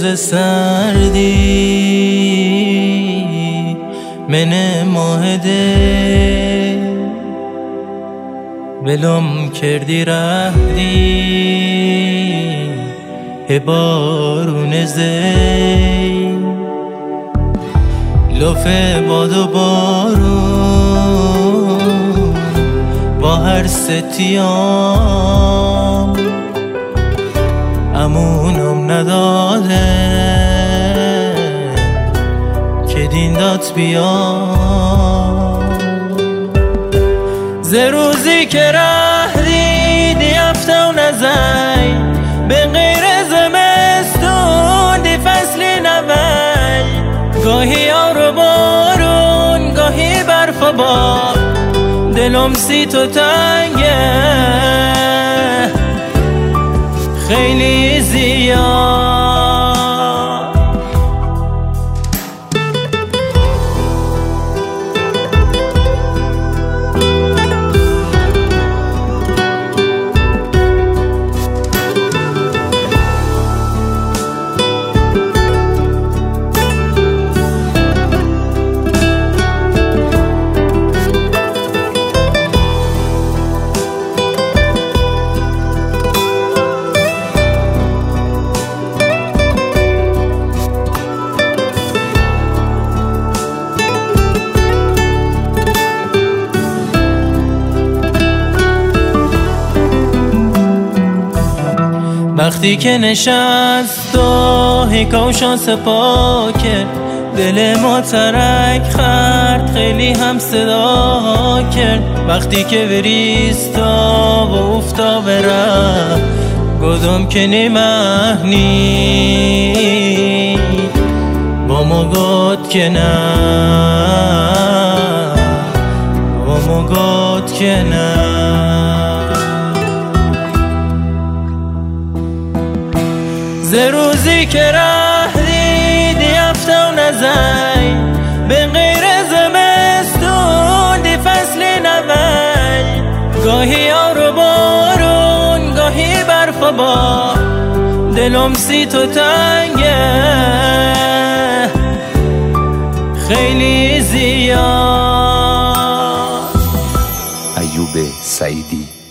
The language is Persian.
روز سردی من ماهده ولم کردی رهدی بارون زی لف باد و بارون با هر ستیام امونم نداده که دین دات بیام ز روزی که رهدی دی هفته و نزای به غیر زمستون دی فصلی نوی گاهی آر و بارون گاهی برف و باد دلم سی تو تنگه خیلی زیاد وقتی که نشست و هیکا و شانس پاکه دل ما ترک خرد خیلی هم صدا کرد وقتی که بریستا و افتا برم گدم که نیمهنی با ما گد که نه با ما گد که نه ز روزی که رهدی دی هفته و نزای به غیر زمستون دی فصلی نوی گاهی آر و بارون گاهی برف و باد دلم سی تو تنگه خیلی زیاد. ایوب سعیدی